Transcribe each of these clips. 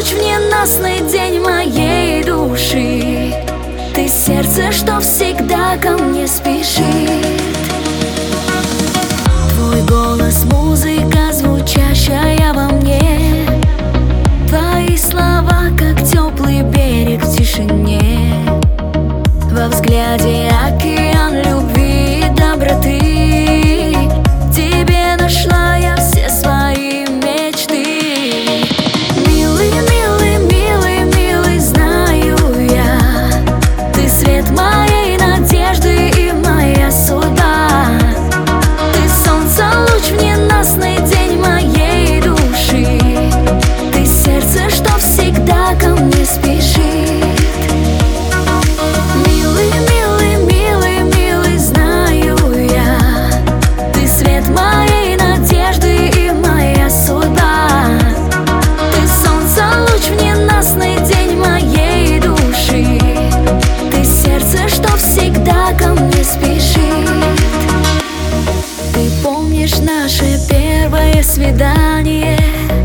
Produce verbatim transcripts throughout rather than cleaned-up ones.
луч в ненастный день моей души. Ты сердце, что всегда ко мне спешит. Твой голос — музыка, звучащая во мне. Твои слова, как теплый берег в тишине. Во взгляде океан любви и доброты. Тебе нашла я все свои мечты. Милый, милый, милый, милый, знаю я, ты свет моей надежды и моя судьба. Ты солнце, луч в ненастный день моей души. Ты сердце, что всегда ко мне спешит. Наше первое свидание,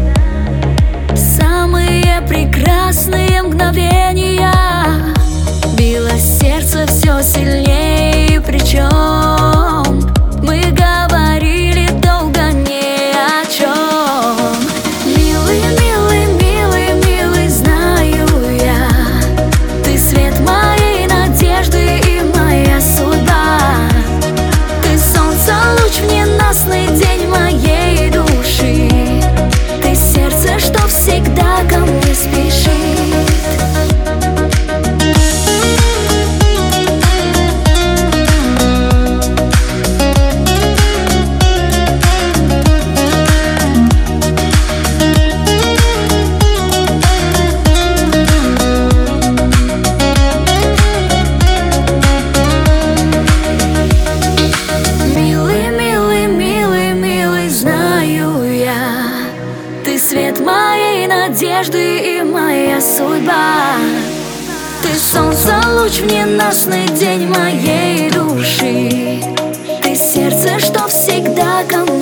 самые прекрасные мгновения. Билось сердце все сильнее, причем мы говорили долго ни о чем. Милый, милый, милый, милый, знаю я, ты свет моей надежды и моя судьба. Ты солнце, луч в ненастный день моей души. Ты сердце, что всегда ко мне спешит. Свет моей надежды и моя судьба. Ты солнце, луч в ненастный день моей души. Ты сердце, что всегда ко мне